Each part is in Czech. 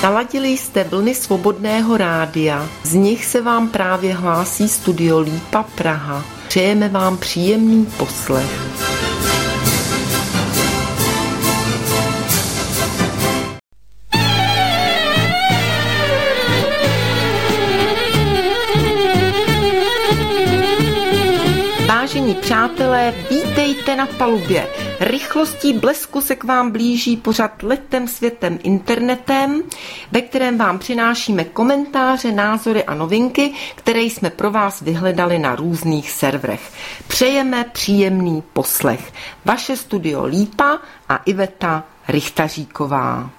Naladili jste vlny Svobodného rádia, z nich se vám právě hlásí Studio Lípa Praha. Přejeme vám příjemný poslech. Vážení přátelé, vítejte na palubě. Rychlostí blesku se k vám blíží pořad Letem světem internetem, ve kterém vám přinášíme komentáře, názory a novinky, které jsme pro vás vyhledali na různých serverech. Přejeme příjemný poslech. Vaše Studio Lípa a Iveta Richtaříková.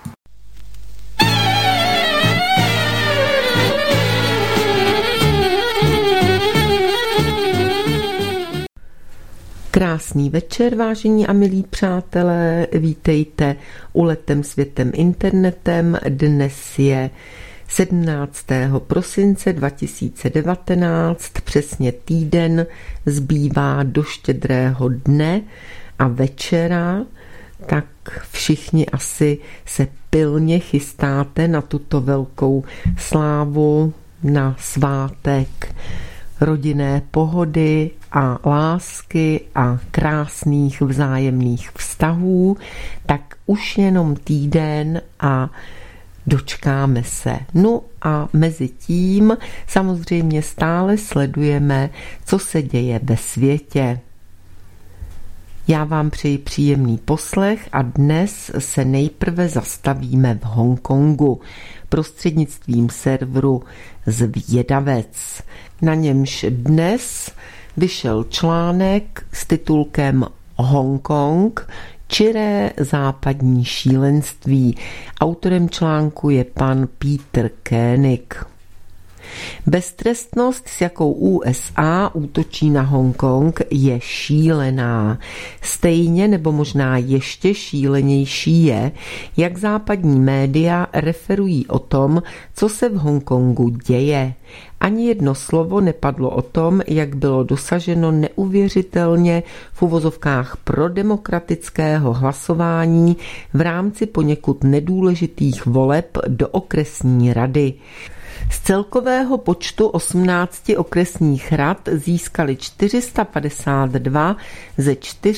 Krásný večer, vážení a milí přátelé, vítejte u Letem světem internetem. Dnes je 17. prosince 2019, přesně týden zbývá do Štědrého dne a večera, tak všichni asi se pilně chystáte na tuto velkou slávu, na svátek rodinné pohody a lásky a krásných vzájemných vztahů, tak už jenom týden a dočkáme se. No a mezi tím samozřejmě stále sledujeme, co se děje ve světě. Já vám přeji příjemný poslech a dnes se nejprve zastavíme v Hongkongu prostřednictvím serveru Zvědavec. Na němž dnes vyšel článek s titulkem Hongkong, čiré západní šílenství. Autorem článku je pan Peter Koenig. Beztrestnost, s jakou USA útočí na Hongkong, je šílená. Stejně nebo možná ještě šílenější je, jak západní média referují o tom, co se v Hongkongu děje. Ani jedno slovo nepadlo o tom, jak bylo dosaženo neuvěřitelně v uvozovkách prodemokratického hlasování v rámci poněkud nedůležitých voleb do okresní rady. Z celkového počtu 18 okresních rad získali 452 ze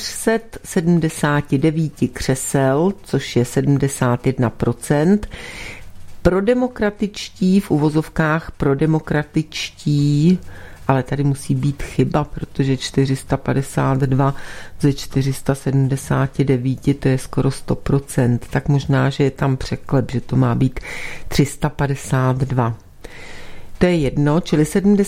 479 křesel, což je 71%. Prodemokratičtí, v uvozovkách prodemokratičtí, ale tady musí být chyba, protože 452 ze 479, to je skoro 100%, tak možná, že je tam překlep, že to má být 352. To je jedno, čili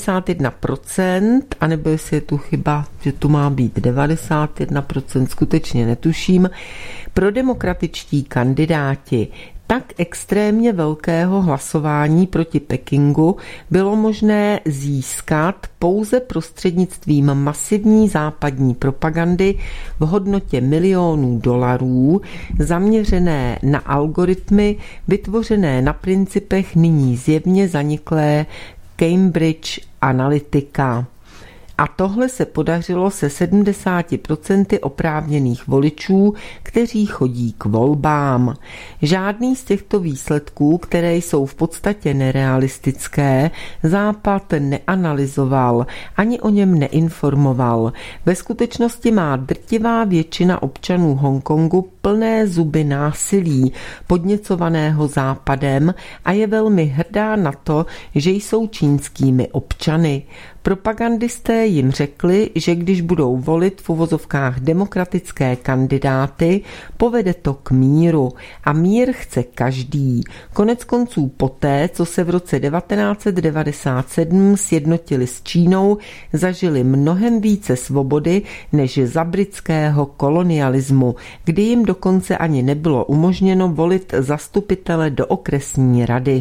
71%, anebo jestli je tu chyba, že tu má být 91%, skutečně netuším. Prodemokratičtí kandidáti. Tak extrémně velkého hlasování proti Pekingu bylo možné získat pouze prostřednictvím masivní západní propagandy v hodnotě milionů dolarů, zaměřené na algoritmy vytvořené na principech nyní zjevně zaniklé Cambridge Analytica. A tohle se podařilo se 70% oprávněných voličů, kteří chodí k volbám. Žádný z těchto výsledků, které jsou v podstatě nerealistické, Západ neanalyzoval, ani o něm neinformoval. Ve skutečnosti má drtivá většina občanů Hongkongu plné zuby násilí, podněcovaného Západem, a je velmi hrdá na to, že jsou čínskými občany. Propagandisté jim řekli, že když budou volit v uvozovkách demokratické kandidáty, povede to k míru. A mír chce každý. Koneckonců poté, co se v roce 1997 sjednotili s Čínou, zažili mnohem více svobody než za britského kolonialismu, kdy jim dokonce ani nebylo umožněno volit zastupitele do okresní rady.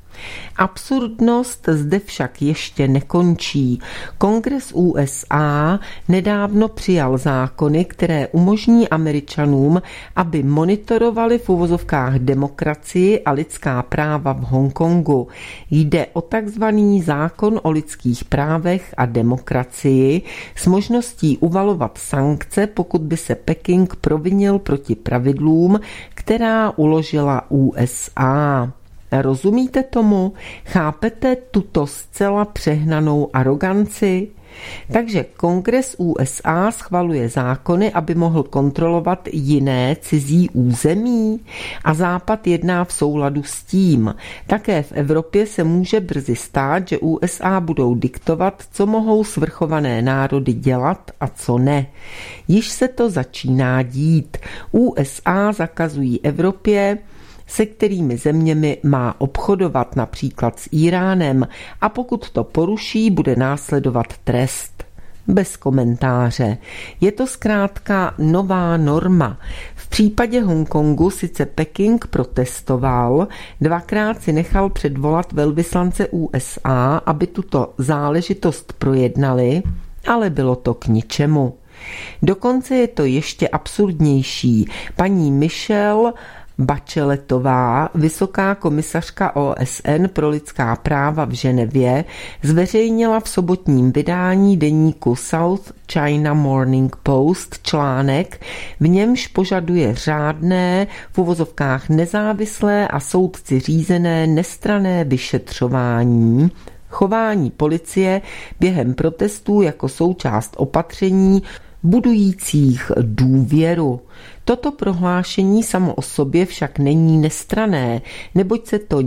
Absurdnost zde však ještě nekončí. Kongres USA nedávno přijal zákony, které umožní Američanům, aby monitorovali v uvozovkách demokracii a lidská práva v Hongkongu. Jde o takzvaný zákon o lidských právech a demokracii s možností uvalovat sankce, pokud by se Peking provinil proti pravidlům, která uložila USA. Rozumíte tomu? Chápete tuto zcela přehnanou aroganci? Takže Kongres USA schvaluje zákony, aby mohl kontrolovat jiné cizí území a Západ jedná v souladu s tím. Také v Evropě se může brzy stát, že USA budou diktovat, co mohou svrchované národy dělat a co ne. Již se to začíná dít. USA zakazují Evropě, se kterými zeměmi má obchodovat, například s Íránem, a pokud to poruší, bude následovat trest. Bez komentáře. Je to zkrátka nová norma. V případě Hongkongu sice Peking protestoval, dvakrát si nechal předvolat velvyslance USA, aby tuto záležitost projednali, ale bylo to k ničemu. Dokonce je to ještě absurdnější. Paní Michelle Bacheletová, vysoká komisařka OSN pro lidská práva v Ženevě, zveřejnila v sobotním vydání deníku South China Morning Post článek, v němž požaduje řádné, v uvozovkách nezávislé a soudci řízené nestranné vyšetřování chování policie během protestů jako součást opatření budujících důvěru. Toto prohlášení samo o sobě však není nestranné, neboť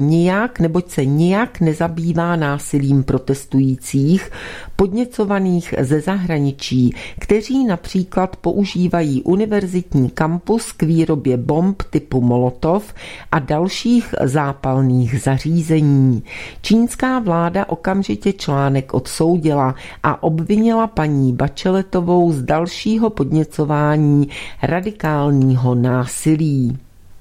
se nijak nezabývá násilím protestujících, podněcovaných ze zahraničí, kteří například používají univerzitní kampus k výrobě bomb typu Molotov a dalších zápalných zařízení. Čínská vláda okamžitě článek odsoudila a obvinila paní Bacheletovou z dalšího podněcování radikálního násilí.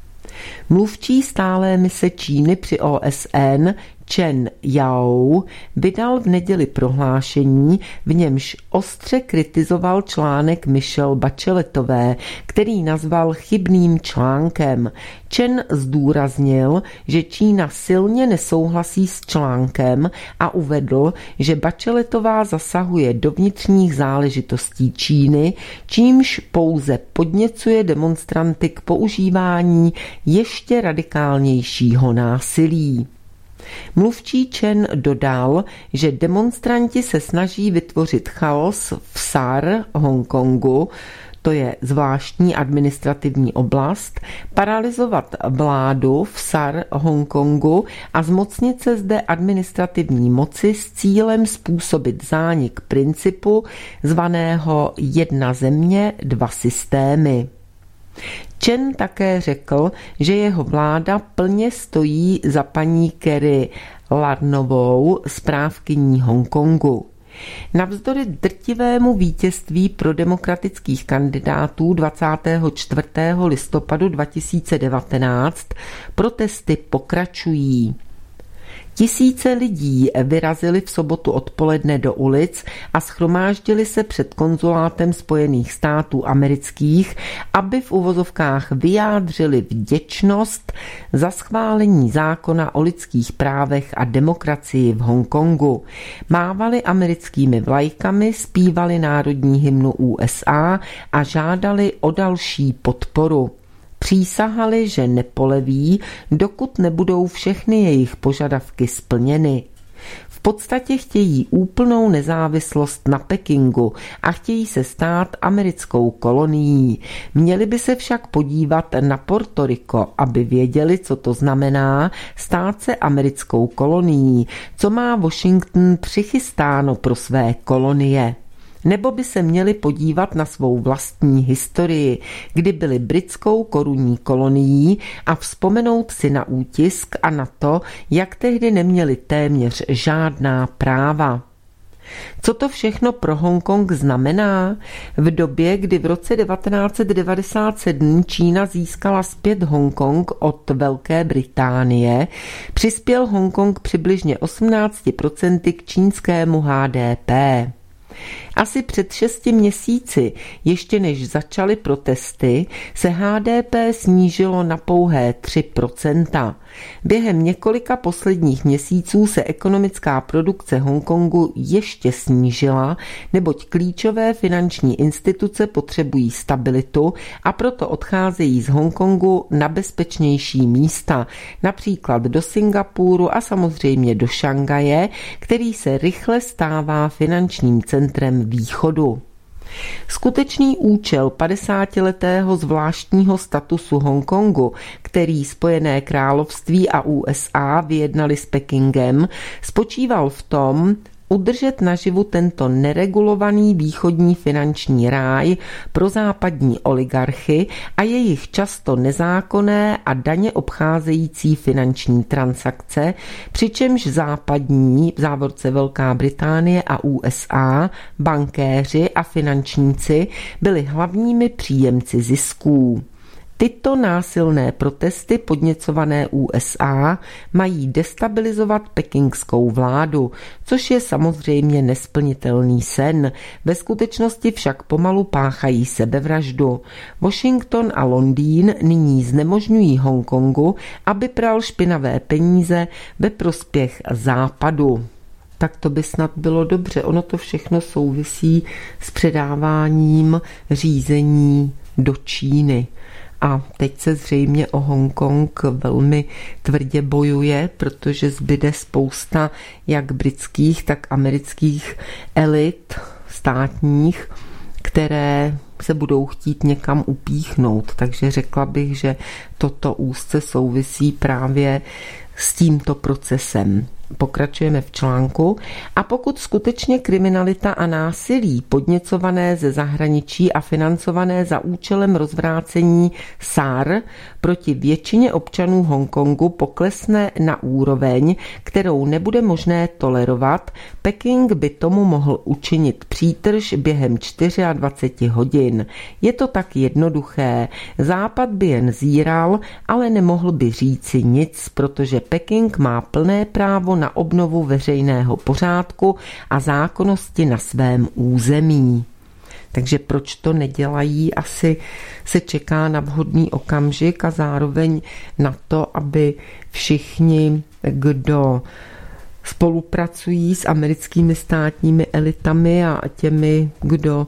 Mluvčí stálé mise Číny při OSN Chen Yao vydal v neděli prohlášení, v němž ostře kritizoval článek Michelle Bacheletové, který nazval chybným článkem. Chen zdůraznil, že Čína silně nesouhlasí s článkem a uvedl, že Bacheletová zasahuje do vnitřních záležitostí Číny, čímž pouze podněcuje demonstranty k používání ještě radikálnějšího násilí. Mluvčí Chen dodal, že demonstranti se snaží vytvořit chaos v SAR Hongkongu, to je zvláštní administrativní oblast, paralyzovat vládu v SAR Hongkongu a zmocnit se zde administrativní moci s cílem způsobit zánik principu zvaného jedna země, dva systémy. Chen také řekl, že jeho vláda plně stojí za paní Carrie Ladnovou, správkyní Hongkongu. Navzdory drtivému vítězství pro demokratických kandidátů 24. listopadu 2019 protesty pokračují. Tisíce lidí vyrazili v sobotu odpoledne do ulic a shromáždili se před konzulátem Spojených států amerických, aby v uvozovkách vyjádřili vděčnost za schválení zákona o lidských právech a demokracii v Hongkongu. Mávali americkými vlajkami, zpívali národní hymnu USA a žádali o další podporu. Přísahali, že nepoleví, dokud nebudou všechny jejich požadavky splněny. V podstatě chtějí úplnou nezávislost na Pekingu a chtějí se stát americkou kolonií. Měli by se však podívat na Porto Rico, aby věděli, co to znamená stát se americkou kolonií, co má Washington přichystáno pro své kolonie. Nebo by se měli podívat na svou vlastní historii, kdy byli britskou korunní kolonií a vzpomenout si na útisk a na to, jak tehdy neměli téměř žádná práva. Co to všechno pro Hongkong znamená? V době, kdy v roce 1997 Čína získala zpět Hongkong od Velké Británie, přispěl Hongkong přibližně 18% k čínskému HDP. Asi před 6 měsíci, ještě než začaly protesty, se HDP snížilo na pouhé 3%. Během několika posledních měsíců se ekonomická produkce Hongkongu ještě snížila, neboť klíčové finanční instituce potřebují stabilitu a proto odcházejí z Hongkongu na bezpečnější místa, například do Singapuru a samozřejmě do Šanghaje, který se rychle stává finančním centrem východu. Skutečný účel 50letého zvláštního statusu Hongkongu, který Spojené království a USA vyjednali s Pekingem, spočíval v tom, udržet naživu tento neregulovaný východní finanční ráj pro západní oligarchy a jejich často nezákonné a daně obcházející finanční transakce, přičemž západní, v závorce Velká Británie a USA, bankéři a finančníci byli hlavními příjemci zisků. Tyto násilné protesty podněcované USA mají destabilizovat pekingskou vládu, což je samozřejmě nesplnitelný sen. Ve skutečnosti však pomalu páchají sebevraždu. Washington a Londýn nyní znemožňují Hongkongu, aby pral špinavé peníze ve prospěch západu. Tak to by snad bylo dobře. Ono to všechno souvisí s předáváním řízení do Číny. A teď se zřejmě o Hongkong velmi tvrdě bojuje, protože zbyde spousta jak britských, tak amerických elit státních, které se budou chtít někam upíchnout. Takže řekla bych, že toto úzce souvisí právě s tímto procesem. Pokračujeme v článku. A pokud skutečně kriminalita a násilí podněcované ze zahraničí a financované za účelem rozvrácení SAR proti většině občanů Hongkongu poklesne na úroveň, kterou nebude možné tolerovat, Peking by tomu mohl učinit přítrž během 24 hodin. Je to tak jednoduché. Západ by jen zíral, ale nemohl by říci nic, protože Peking má plné právo na obnovu veřejného pořádku a zákonnosti na svém území. Takže proč to nedělají? Asi se čeká na vhodný okamžik a zároveň na to, aby všichni, kdo spolupracují s americkými státními elitami a těmi, kdo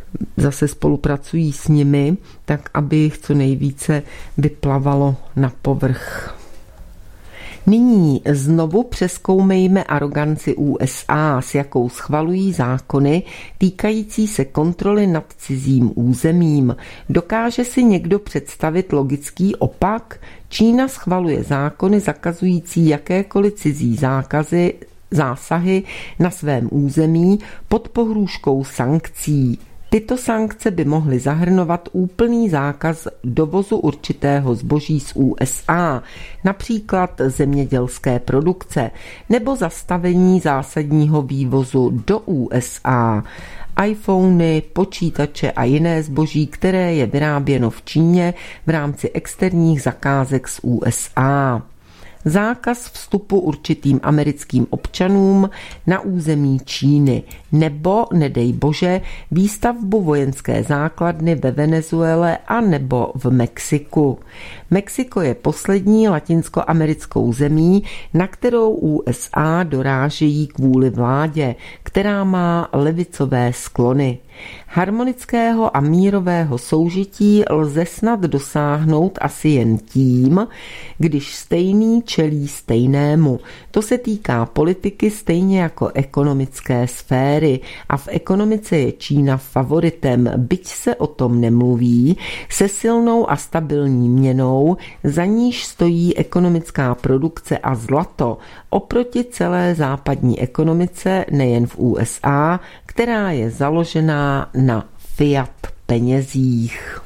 zase spolupracují s nimi, tak aby jich co nejvíce vyplavalo na povrch. Nyní znovu přezkoumejme aroganci USA, s jakou schvalují zákony týkající se kontroly nad cizím územím. Dokáže si někdo představit logický opak? Čína schvaluje zákony zakazující jakékoliv cizí zásahy na svém území pod pohrůžkou sankcí. Tyto sankce by mohly zahrnovat úplný zákaz dovozu určitého zboží z USA, například zemědělské produkce, nebo zastavení zásadního vývozu do USA, iPhony, počítače a jiné zboží, které je vyráběno v Číně v rámci externích zakázek z USA. Zákaz vstupu určitým americkým občanům na území Číny nebo, nedej bože, výstavbu vojenské základny ve Venezuele a nebo v Mexiku. Mexiko je poslední latinskoamerickou zemí, na kterou USA dorážejí kvůli vládě, která má levicové sklony. Harmonického a mírového soužití lze snad dosáhnout asi jen tím, když stejný čelí stejnému. To se týká politiky stejně jako ekonomické sféry a v ekonomice je Čína favoritem, byť se o tom nemluví, se silnou a stabilní měnou, za níž stojí ekonomická produkce a zlato oproti celé západní ekonomice nejen v USA, která je založená na fiat penězích.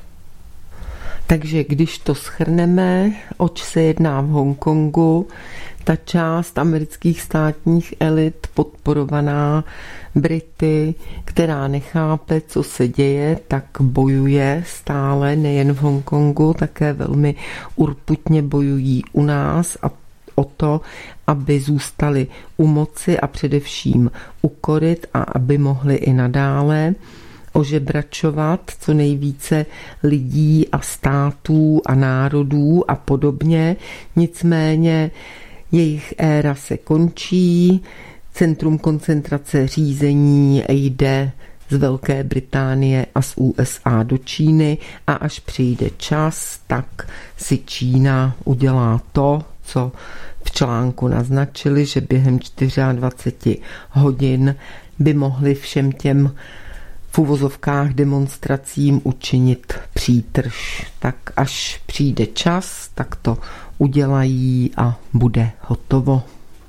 Takže když to shrneme, oč se jedná v Hongkongu, ta část amerických státních elit podporovaná Brity, která nechápe, co se děje, tak bojuje stále nejen v Hongkongu, také velmi urputně bojují u nás a o to, aby zůstali u moci a především u koryt a aby mohli i nadále ožebračovat co nejvíce lidí a států a národů a podobně. Nicméně jejich éra se končí, centrum koncentrace řízení jde z Velké Británie a z USA do Číny a až přijde čas, tak si Čína udělá to, co v článku naznačili, že během 24 hodin by mohli všem těm v uvozovkách demonstracím učinit přítrž. Tak až přijde čas, tak to udělají a bude hotovo.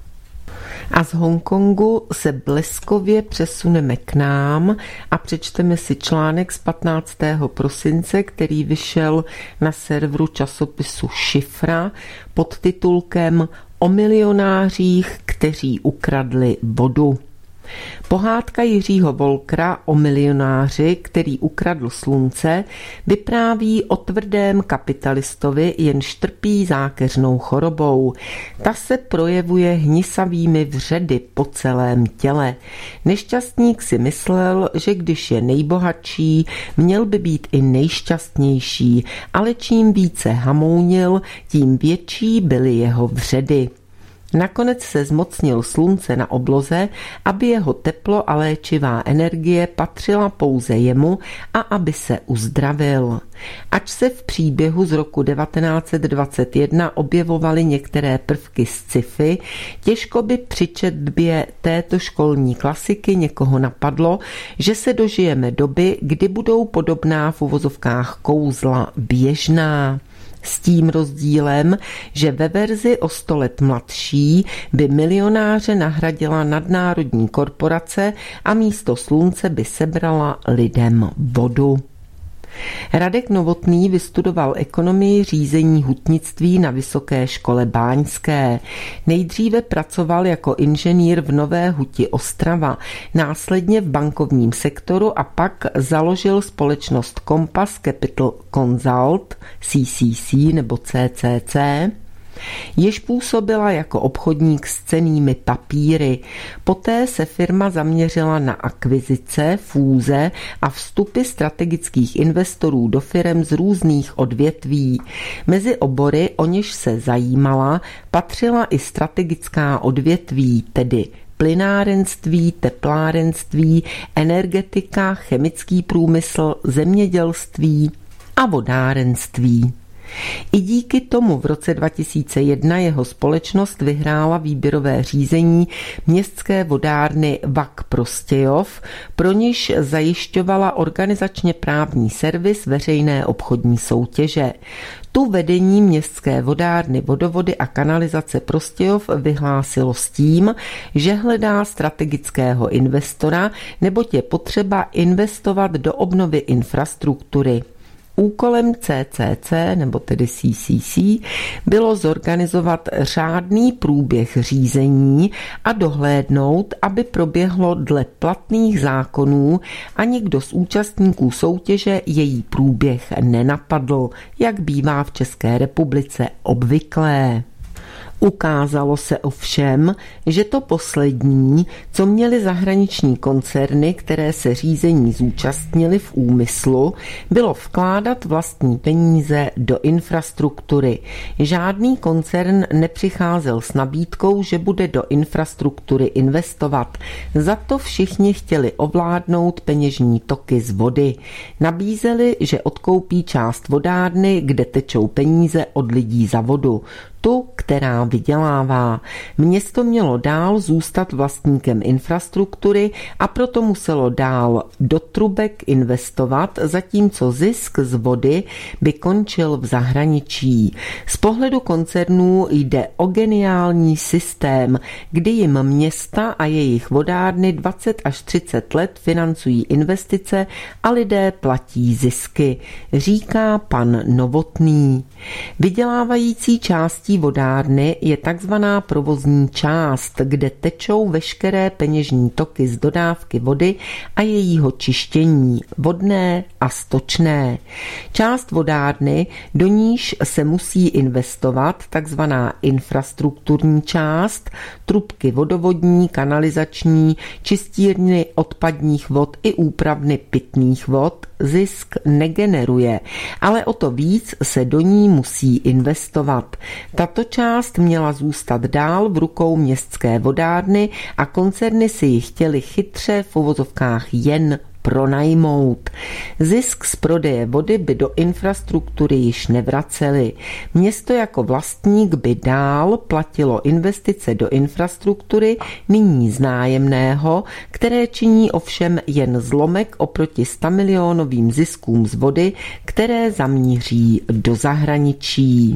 A z Hongkongu se bleskově přesuneme k nám a přečteme si článek z 15. prosince, který vyšel na serveru časopisu Šifra pod titulkem O milionářích, kteří ukradli vodu. Pohádka Jiřího Wolkera o milionáři, který ukradl slunce, vypráví o tvrdém kapitalistovi, jenž trpí zákeřnou chorobou. Ta se projevuje hnisavými vředy po celém těle. Nešťastník si myslel, že když je nejbohatší, měl by být i nejšťastnější, ale čím více hamounil, tím větší byly jeho vředy. Nakonec se zmocnil slunce na obloze, aby jeho teplo a léčivá energie patřila pouze jemu a aby se uzdravil. Ač se v příběhu z roku 1921 objevovaly některé prvky z sci-fi, těžko by při četbě této školní klasiky někoho napadlo, že se dožijeme doby, kdy budou podobná v uvozovkách kouzla běžná. S tím rozdílem, že ve verzi o 100 let mladší by milionáře nahradila nadnárodní korporace a místo slunce by sebrala lidem vodu. Radek Novotný vystudoval ekonomii řízení hutnictví na Vysoké škole báňské. Nejdříve pracoval jako inženýr v Nové Huti Ostrava, následně v bankovním sektoru a pak založil společnost Compass Capital Consult, CCC nebo CCC, jež působila jako obchodník s cennými papíry. Poté se firma zaměřila na akvizice, fúze a vstupy strategických investorů do firem z různých odvětví. Mezi obory, o něž se zajímala, patřila i strategická odvětví, tedy plynárenství, teplárenství, energetika, chemický průmysl, zemědělství a vodárenství. I díky tomu v roce 2001 jeho společnost vyhrála výběrové řízení městské vodárny VAK Prostějov, pro niž zajišťovala organizačně právní servis veřejné obchodní soutěže. Tu vedení městské vodárny Vodovody a kanalizace Prostějov vyhlásilo s tím, že hledá strategického investora, neboť je potřeba investovat do obnovy infrastruktury. Úkolem CCC, nebo tedy CCC, bylo zorganizovat řádný průběh řízení a dohlédnout, aby proběhlo dle platných zákonů a nikdo z účastníků soutěže její průběh nenapadl, jak bývá v České republice obvyklé. Ukázalo se ovšem, že to poslední, co měly zahraniční koncerny, které se řízení zúčastnily v úmyslu, bylo vkládat vlastní peníze do infrastruktury. Žádný koncern nepřicházel s nabídkou, že bude do infrastruktury investovat. Za to všichni chtěli ovládnout peněžní toky z vody. Nabízeli, že odkoupí část vodárny, kde tečou peníze od lidí za vodu. Tu, která vydělává. Město mělo dál zůstat vlastníkem infrastruktury a proto muselo dál do trubek investovat, zatímco zisk z vody by končil v zahraničí. Z pohledu koncernů jde o geniální systém, kdy jim města a jejich vodárny 20 až 30 let financují investice a lidé platí zisky, říká pan Novotný. Vydělávající částí částí vodárny je takzvaná provozní část, kde tečou veškeré peněžní toky z dodávky vody a jejího čištění, vodné a stočné. Část vodárny, do níž se musí investovat, takzvaná infrastrukturní část, trubky vodovodní, kanalizační, čistírny odpadních vod i úpravny pitných vod, zisk negeneruje, ale o to víc se do ní musí investovat. Tato část měla zůstat dál v rukou městské vodárny a koncerny si ji chtěly chytře v uvozovkách jen pronajmout. Zisk z prodeje vody by do infrastruktury již nevraceli. Město jako vlastník by dál platilo investice do infrastruktury, nyní z nájemného, které činí ovšem jen zlomek oproti 100 milionovým ziskům z vody, které zamíří do zahraničí.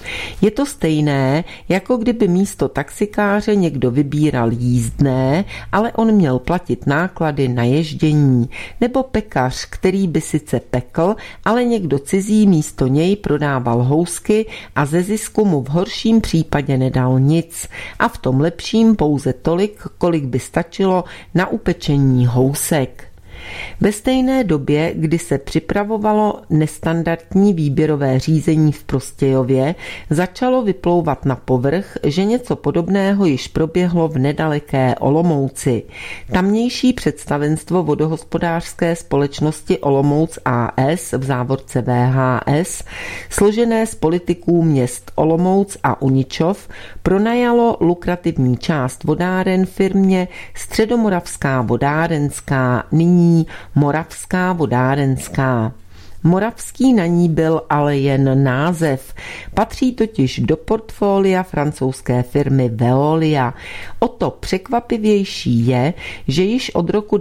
Je to stejné, jako kdyby místo taxikáře někdo vybíral jízdné, ale on měl platit náklady na ježdění, nebo pekař, který by sice pekl, ale někdo cizí místo něj prodával housky a ze zisku mu v horším případě nedal nic a v tom lepším pouze tolik, kolik by stačilo na upečení housek. Ve stejné době, kdy se připravovalo nestandardní výběrové řízení v Prostějově, začalo vyplouvat na povrch, že něco podobného již proběhlo v nedaleké Olomouci. Tamnější představenstvo vodohospodářské společnosti Olomouc AS, v závorce VHS, složené z politiků měst Olomouc a Uničov, pronajalo lukrativní část vodáren firmě Středomoravská vodárenská, nyní Moravská vodárenská. Moravský na ní byl ale jen název. Patří totiž do portfolia francouzské firmy Veolia. O to překvapivější je, že již od roku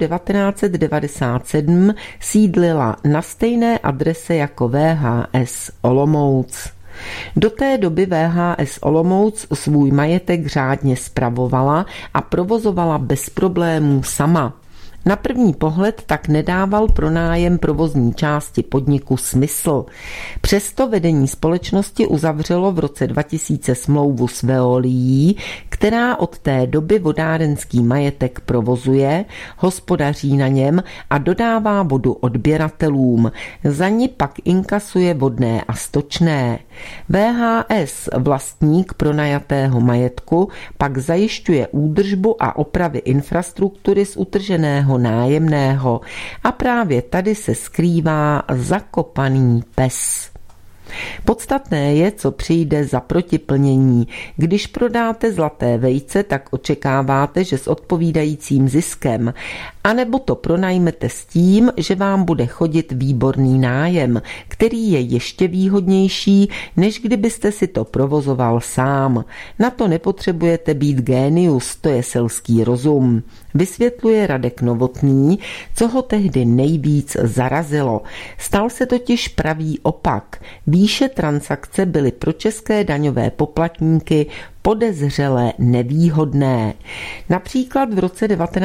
1997 sídlila na stejné adrese jako VHS Olomouc. Do té doby VHS Olomouc svůj majetek řádně spravovala a provozovala bez problémů sama. Na první pohled tak nedával pronájem provozní části podniku smysl. Přesto vedení společnosti uzavřelo v roce 2000 smlouvu s Veolií, která od té doby vodárenský majetek provozuje, hospodaří na něm a dodává vodu odběratelům. Za ní pak inkasuje vodné a stočné. VHS, vlastník pronajatého majetku, pak zajišťuje údržbu a opravy infrastruktury z utrženého nájemného a právě tady se skrývá zakopaný pes. Podstatné je, co přijde za protiplnění. Když prodáte zlaté vejce, tak očekáváte, že s odpovídajícím ziskem, anebo to pronajmete s tím, že vám bude chodit výborný nájem, který je ještě výhodnější, než kdybyste si to provozoval sám. Na to nepotřebujete být génius, to je selský rozum. Vysvětluje Radek Novotný, co ho tehdy nejvíc zarazilo. Stal se totiž pravý opak. Výše transakce byly pro české daňové poplatníky podezřele nevýhodné. Například v roce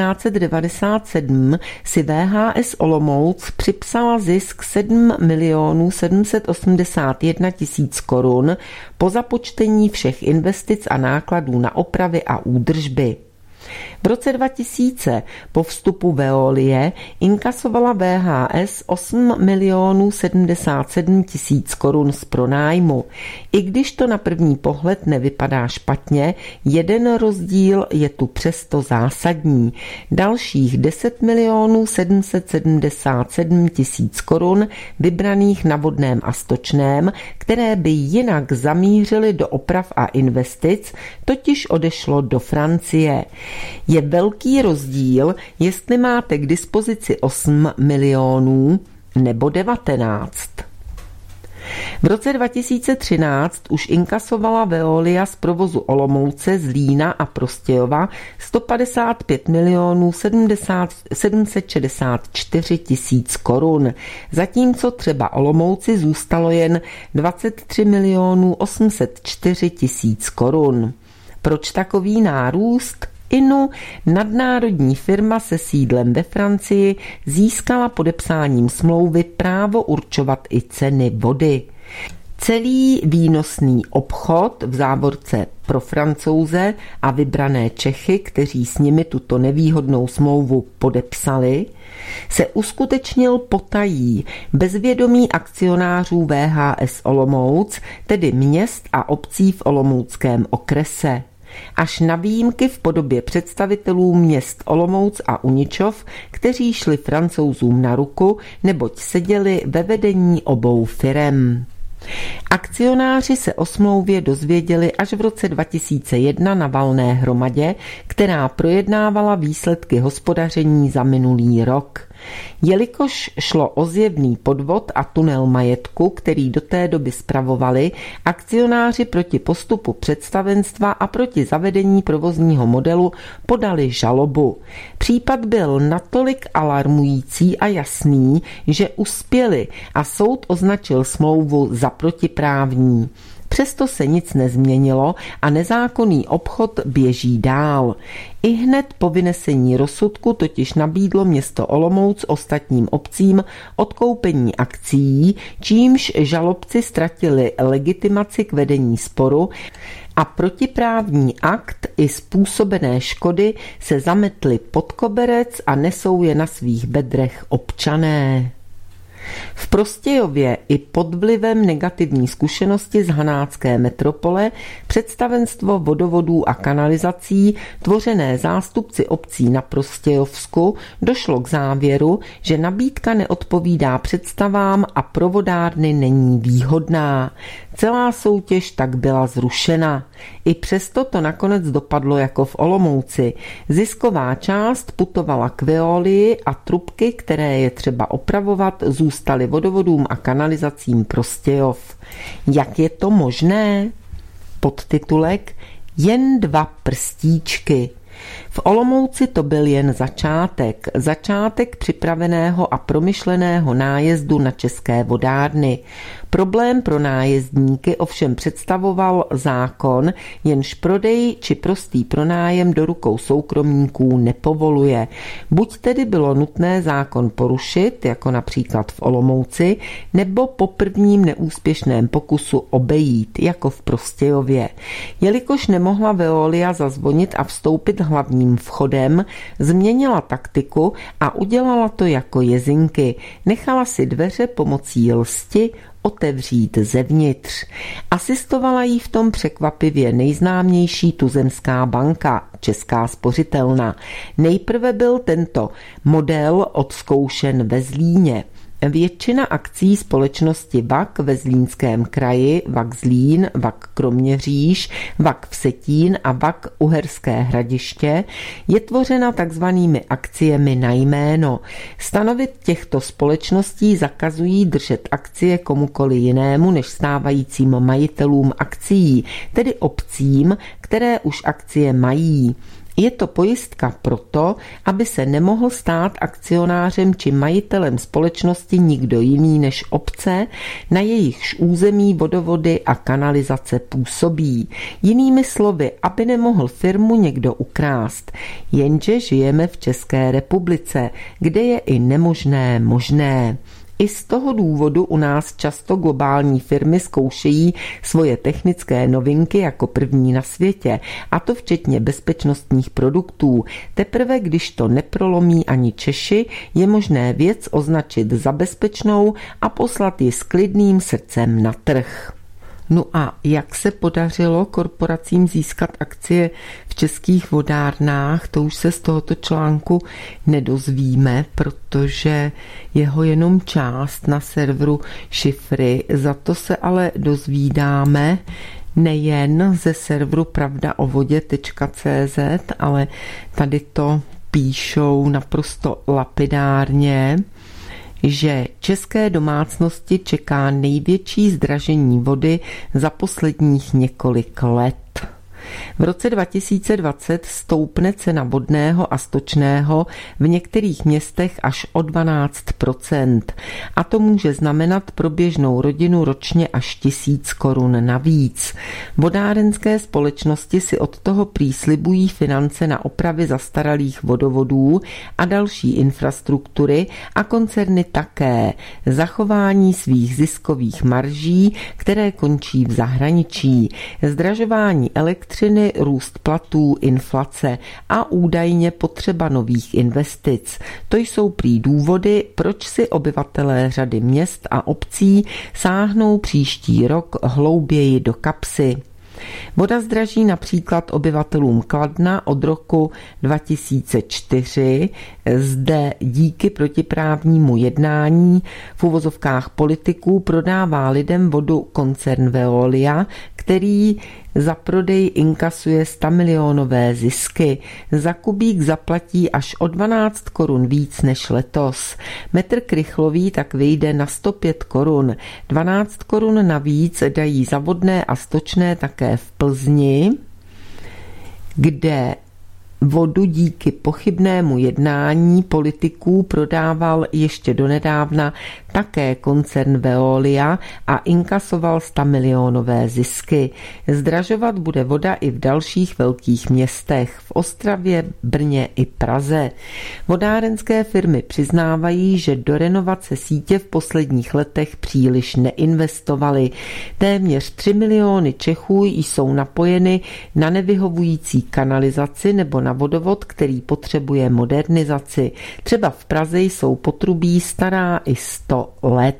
1997 si VHS Olomouc připsala zisk 7 781 000 korun po započtení všech investic a nákladů na opravy a údržby. V roce 2000 po vstupu Veolie inkasovala VHS 8 077 000 korun z pronájmu. I když to na první pohled nevypadá špatně, jeden rozdíl je tu přesto zásadní. Dalších 10 777 000 korun vybraných na vodném a stočném, které by jinak zamířily do oprav a investic, totiž odešlo do Francie. Je velký rozdíl, jestli máte k dispozici 8 milionů nebo 19. V roce 2013 už inkasovala Veolia z provozu Olomouce, Zlína a Prostějova 155 764 000 korun, zatímco třeba Olomouci zůstalo jen 23 804 000 korun. Proč takový nárůst? Inu, nadnárodní firma se sídlem ve Francii, získala podepsáním smlouvy právo určovat i ceny vody. Celý výnosný obchod v závorce pro Francouze a vybrané Čechy, kteří s nimi tuto nevýhodnou smlouvu podepsali, se uskutečnil potají bez vědomí akcionářů VHS Olomouc, tedy měst a obcí v olomouckém okrese. Až na výjimky v podobě představitelů měst Olomouc a Uničov, kteří šli Francouzům na ruku, neboť seděli ve vedení obou firem. Akcionáři se o smlouvě dozvěděli až v roce 2001 na valné hromadě, která projednávala výsledky hospodaření za minulý rok. Jelikož šlo o zjevný podvod a tunel majetku, který do té doby spravovali, akcionáři proti postupu představenstva a proti zavedení provozního modelu podali žalobu. Případ byl natolik alarmující a jasný, že uspěli a soud označil smlouvu za protiprávní. Přesto se nic nezměnilo a nezákonný obchod běží dál. Ihned po vynesení rozsudku totiž nabídlo město Olomouc ostatním obcím odkoupení akcií, čímž žalobci ztratili legitimaci k vedení sporu a protiprávní akt i způsobené škody se zametly pod koberec a nesou je na svých bedrech občané. V Prostějově i pod vlivem negativní zkušenosti z hanácké metropole představenstvo vodovodů a kanalizací, tvořené zástupci obcí na Prostějovsku, došlo k závěru, že nabídka neodpovídá představám a pro vodárny není výhodná. Celá soutěž tak byla zrušena. I přesto to nakonec dopadlo jako v Olomouci. Zisková část putovala k Veolii a trubky, které je třeba opravovat, zůstaly vodovodům a kanalizacím Prostějov. Jak je to možné? Podtitulek Jen 2 prstíčky. V Olomouci to byl jen začátek připraveného a promyšleného nájezdu na české vodárny. Problém pro nájezdníky ovšem představoval zákon, jenž prodej či prostý pronájem do rukou soukromníků nepovoluje. Buď tedy bylo nutné zákon porušit, jako například v Olomouci, nebo po prvním neúspěšném pokusu obejít, jako v Prostějově. Jelikož nemohla Veolia zazvonit a vstoupit hlavním vchodem, změnila taktiku a udělala to jako jezinky. Nechala si dveře pomocí lsti otevřít zevnitř. Asistovala jí v tom překvapivě nejznámější tuzemská banka, Česká spořitelna. Nejprve byl tento model odzkoušen ve Zlíně. Většina akcí společnosti VAK ve Zlínském kraji, VAK Zlín, VAK Kroměříž, VAK Vsetín a VAK Uherské Hradiště je tvořena takzvanými akciemi na jméno. Stanovy těchto společností zakazují držet akcie komukoli jinému než stávajícím majitelům akcií, tedy obcím, které už akcie mají. Je to pojistka proto, aby se nemohl stát akcionářem či majitelem společnosti nikdo jiný než obce, na jejichž území vodovody a kanalizace působí. Jinými slovy, aby nemohl firmu někdo ukrást. Jenže žijeme v České republice, kde je i nemožné možné. I z toho důvodu u nás často globální firmy zkoušejí svoje technické novinky jako první na světě, a to včetně bezpečnostních produktů. Teprve když to neprolomí ani Češi, je možné věc označit za bezpečnou a poslat ji s klidným srdcem na trh. No a jak se podařilo korporacím získat akcie v českých vodárnách, to už se z tohoto článku nedozvíme, protože jeho jenom část na serveru Šifry. Za to se ale dozvídáme nejen ze serveru pravdaovodě.cz, ale tady to píšou naprosto lapidárně, že české domácnosti čeká největší zdražení vody za posledních několik let. V roce 2020 stoupne cena vodného a stočného v některých městech až o 12%. A to může znamenat pro běžnou rodinu ročně až 1000 korun navíc. Vodárenské společnosti si od toho prý slibují finance na opravy zastaralých vodovodů a další infrastruktury a koncerny také zachování svých ziskových marží, které končí v zahraničí, zdražování elektřiny, růst platů, inflace a údajně potřeba nových investic. To jsou prý důvody, proč si obyvatelé řady měst a obcí sáhnou příští rok hlouběji do kapsy. Voda zdraží například obyvatelům Kladna od roku 2004. Zde díky protiprávnímu jednání v uvozovkách politiků prodává lidem vodu koncern Veolia, který za prodej inkasuje 100milionové zisky. Za kubík zaplatí až o 12 korun víc než letos. Metr krychlový tak vyjde na 105 korun. 12 korun navíc dají za vodné a stočné také v Plzni, kde vodu díky pochybnému jednání politiků prodával ještě donedávna také koncern Veolia a inkasoval 100milionové zisky. Zdražovat bude voda i v dalších velkých městech, v Ostravě, Brně i Praze. Vodárenské firmy přiznávají, že do renovace sítě v posledních letech příliš neinvestovaly. Téměř 3 miliony Čechů jsou napojeny na nevyhovující kanalizaci nebo na vodovod, který potřebuje modernizaci. Třeba v Praze jsou potrubí stará i 100 let.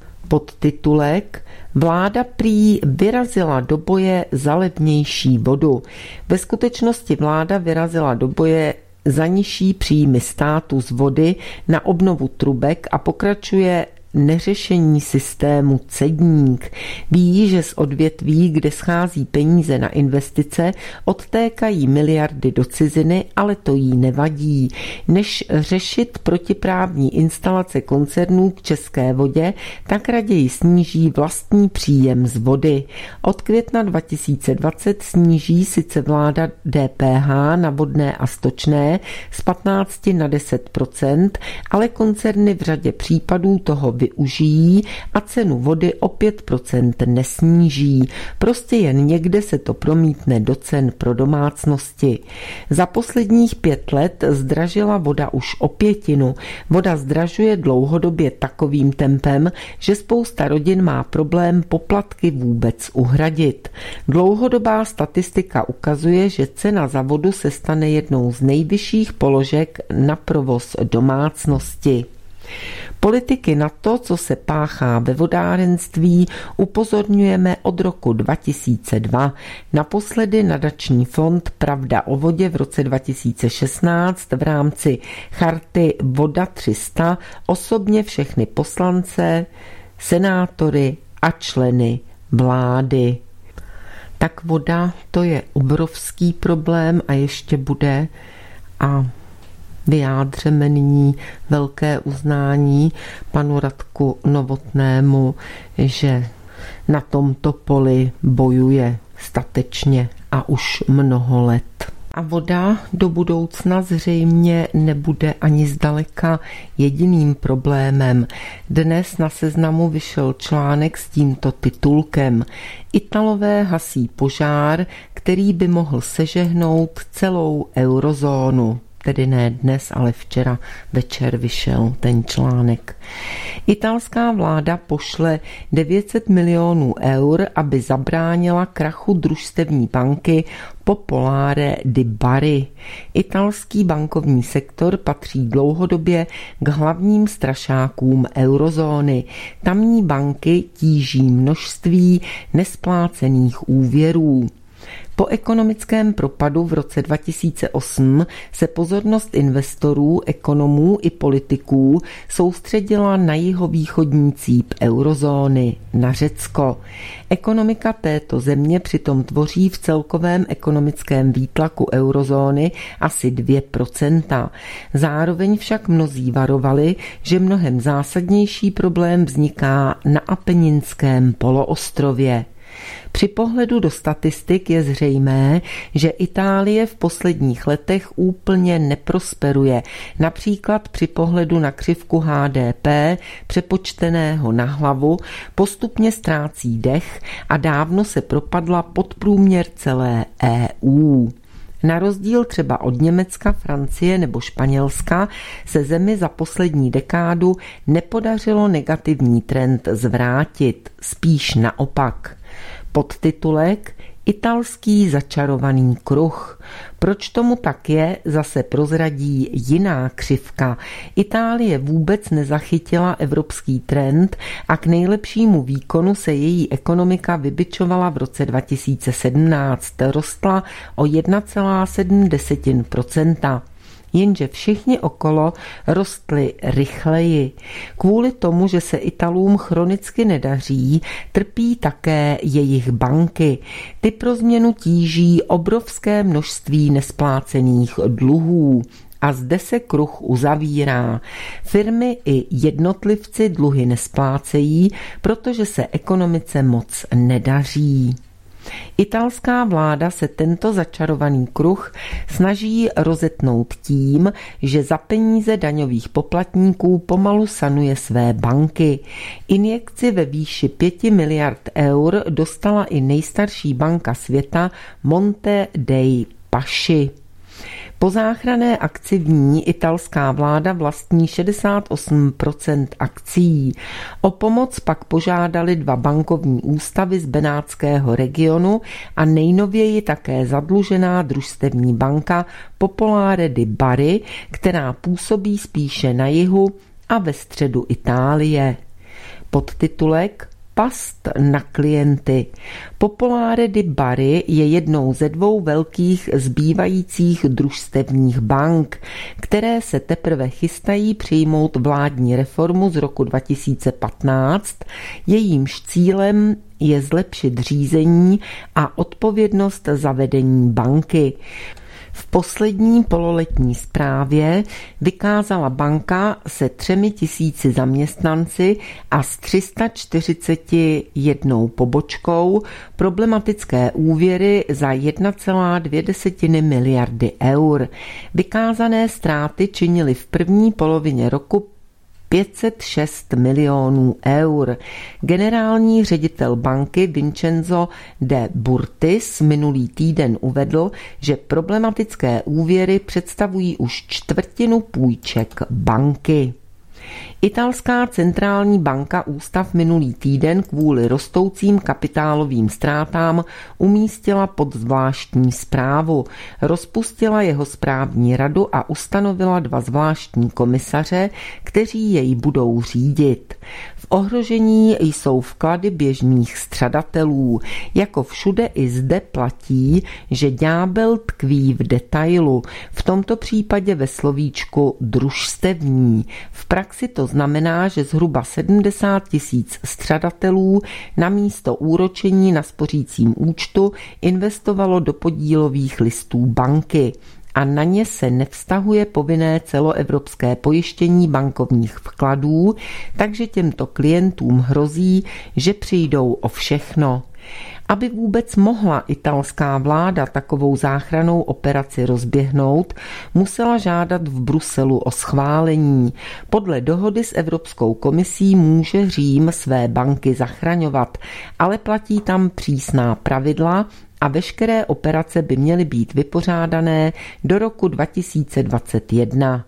Podtitulek: Vláda prý vyrazila do boje za levnější vodu. Ve skutečnosti vláda vyrazila do boje za nižší příjmy státu z vody na obnovu trubek a pokračuje neřešení systému cedník. Ví, že z odvětví, kde schází peníze na investice, odtékají miliardy do ciziny, ale to jí nevadí. Než řešit protiprávní instalace koncernů k české vodě, tak raději sníží vlastní příjem z vody. Od května 2020 sníží sice vláda DPH na vodné a stočné z 15 na 10%, ale koncerny v řadě případů toho využijí a cenu vody o 5% nesníží. Prostě jen někde se to promítne do cen pro domácnosti. Za posledních 5 let zdražila voda už o 1/5. Voda zdražuje dlouhodobě takovým tempem, že spousta rodin má problém poplatky vůbec uhradit. Dlouhodobá statistika ukazuje, že cena za vodu se stane jednou z nejvyšších položek na provoz domácnosti. Politiky na to, co se páchá ve vodárenství, upozorňujeme od roku 2002. Naposledy nadační fond Pravda o vodě v roce 2016 v rámci charty Voda 300 osobně všechny poslance, senátory a členy vlády. Tak voda, to je obrovský problém a ještě bude, a vyjádřeme nyní velké uznání panu Radku Novotnému, že na tomto poli bojuje statečně a už mnoho let. A voda do budoucna zřejmě nebude ani zdaleka jediným problémem. Dnes na Seznamu vyšel článek s tímto titulkem: Italové hasí požár, který by mohl sežehnout celou eurozónu. Tedy ne dnes, ale včera večer vyšel ten článek. Italská vláda pošle 900 milionů eur, aby zabránila krachu družstevní banky Popolare di Bari. Italský bankovní sektor patří dlouhodobě k hlavním strašákům eurozóny. Tamní banky tíží množství nesplácených úvěrů. Po ekonomickém propadu v roce 2008 se pozornost investorů, ekonomů i politiků soustředila na jihovýchodní cíp eurozóny, na Řecko. Ekonomika této země přitom tvoří v celkovém ekonomickém výtlaku eurozóny asi 2%. Zároveň však mnozí varovali, že mnohem zásadnější problém vzniká na Apeninském poloostrově. Při pohledu do statistik je zřejmé, že Itálie v posledních letech úplně neprosperuje. Například při pohledu na křivku HDP přepočteného na hlavu postupně ztrácí dech a dávno se propadla pod průměr celé EU. Na rozdíl třeba od Německa, Francie nebo Španělska se zemi za poslední dekádu nepodařilo negativní trend zvrátit, spíš naopak. Podtitulek Italský začarovaný kruh. Proč tomu tak je, zase prozradí jiná křivka. Itálie vůbec nezachytila evropský trend a k nejlepšímu výkonu se její ekonomika vybičovala v roce 2017. Rostla o 1,7%. Jenže všichni okolo rostli rychleji. Kvůli tomu, že se Italům chronicky nedaří, trpí také jejich banky. Ty pro změnu tíží obrovské množství nesplácených dluhů. A zde se kruh uzavírá. Firmy i jednotlivci dluhy nesplácejí, protože se ekonomice moc nedaří. Italská vláda se tento začarovaný kruh snaží rozetnout tím, že za peníze daňových poplatníků pomalu sanuje své banky. Injekci ve výši 5 miliard eur dostala i nejstarší banka světa Monte dei Paschi. Po záchranné akci v ní italská vláda vlastní 68% akcií. O pomoc pak požádali 2 bankovní ústavy z benátského regionu a nejnověji také zadlužená družstevní banka Popolare di Bari, která působí spíše na jihu a ve středu Itálie. Podtitulek Past na klienty. Popolare di Bari je jednou ze 2 velkých zbývajících družstevních bank, které se teprve chystají přijmout vládní reformu z roku 2015. Jejímž cílem je zlepšit řízení a odpovědnost za vedení banky. V poslední pololetní zprávě vykázala banka se 3 000 zaměstnanci a s 341 pobočkou problematické úvěry za 1,2 miliardy eur. Vykázané ztráty činily v první polovině roku 506 milionů eur. Generální ředitel banky Vincenzo de Burtis minulý týden uvedl, že problematické úvěry představují už 1/4 půjček banky. Italská centrální banka ústav minulý týden kvůli rostoucím kapitálovým ztrátám umístila pod zvláštní správu. Rozpustila jeho správní radu a ustanovila 2 zvláštní komisaře, kteří jej budou řídit. V ohrožení jsou vklady běžných střadatelů. Jako všude i zde platí, že ďábel tkví v detailu, v tomto případě ve slovíčku družstevní. V praxi to znamená, že zhruba 70 000 střadatelů na místo úročení na spořícím účtu investovalo do podílových listů banky a na ně se nevztahuje povinné celoevropské pojištění bankovních vkladů, takže těmto klientům hrozí, že přijdou o všechno. Aby vůbec mohla italská vláda takovou záchrannou operaci rozběhnout, musela žádat v Bruselu o schválení. Podle dohody s Evropskou komisí může Řím své banky zachraňovat, ale platí tam přísná pravidla a veškeré operace by měly být vypořádané do roku 2021.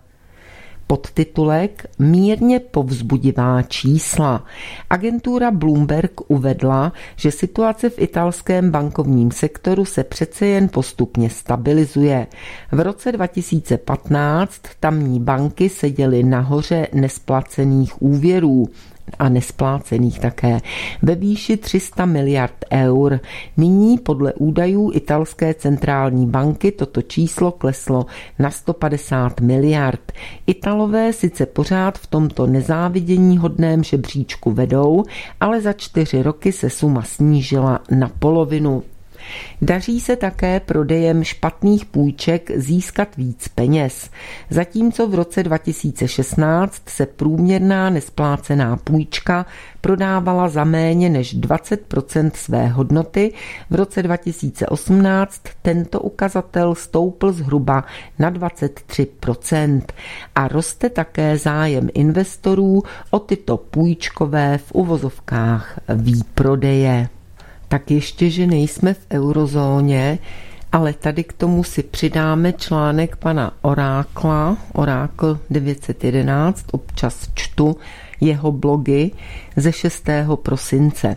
Podtitulek Mírně povzbudivá čísla. Agentura Bloomberg uvedla, že situace v italském bankovním sektoru se přece jen postupně stabilizuje. V roce 2015 tamní banky seděly nahoře nesplacených úvěrů a nesplácených také ve výši 300 miliard eur. Nyní podle údajů italské centrální banky toto číslo kleslo na 150 miliard. Italové sice pořád v tomto nezáviděníhodném žebříčku vedou, ale za 4 roky se suma snížila na polovinu. Daří se také prodejem špatných půjček získat víc peněz, zatímco v roce 2016 se průměrná nesplácená půjčka prodávala za méně než 20% své hodnoty, v roce 2018 tento ukazatel stoupl zhruba na 23% a roste také zájem investorů o tyto půjčkové v uvozovkách výprodeje. Tak ještě, že nejsme v eurozóně, ale tady k tomu si přidáme článek pana Orákla, Orákl 911, občas čtu jeho blogy ze 6. prosince.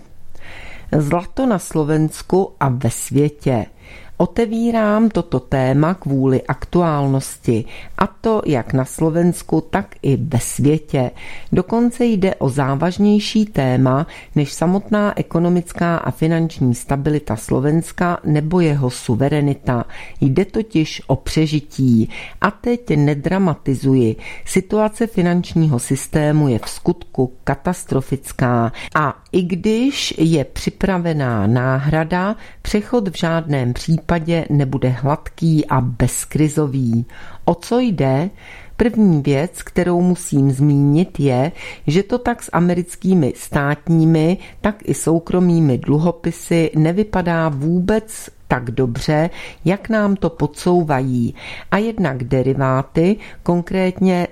Zlato na Slovensku a ve světě. Otevírám toto téma kvůli aktuálnosti, a to jak na Slovensku, tak i ve světě. Dokonce jde o závažnější téma než samotná ekonomická a finanční stabilita Slovenska nebo jeho suverenita. Jde totiž o přežití. A teď nedramatizuji. Situace finančního systému je v skutku katastrofická a i když je připravená náhrada, přechod v žádném případě nebude hladký a bezkrizový. O co jde? První věc, kterou musím zmínit, je, že to tak s americkými státními, tak i soukromými dluhopisy nevypadá vůbec tak dobře, jak nám to podsouvají. A jednak deriváty, konkrétně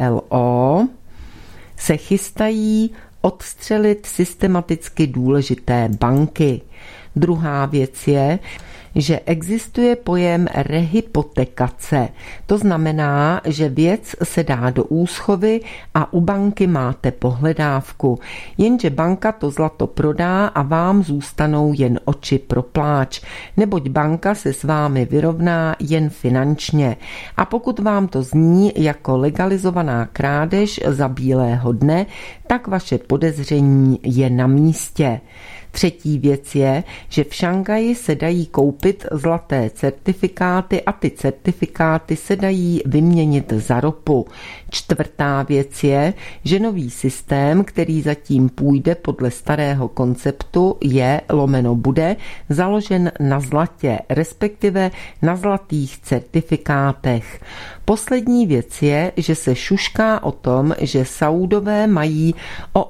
CLO, se chystají odstřelit systematicky důležité banky. Druhá věc je, že existuje pojem rehypotekace. To znamená, že věc se dá do úschovy a u banky máte pohledávku. Jenže banka to zlato prodá a vám zůstanou jen oči pro pláč, neboť banka se s vámi vyrovná jen finančně. A pokud vám to zní jako legalizovaná krádež za bílého dne, tak vaše podezření je na místě. Třetí věc je, že v Šanghaji se dají koupit zlaté certifikáty a ty certifikáty se dají vyměnit za ropu. Čtvrtá věc je, že nový systém, který zatím půjde podle starého konceptu, bude založen na zlatě, respektive na zlatých certifikátech. Poslední věc je, že se šušká o tom, že Saúdové mají o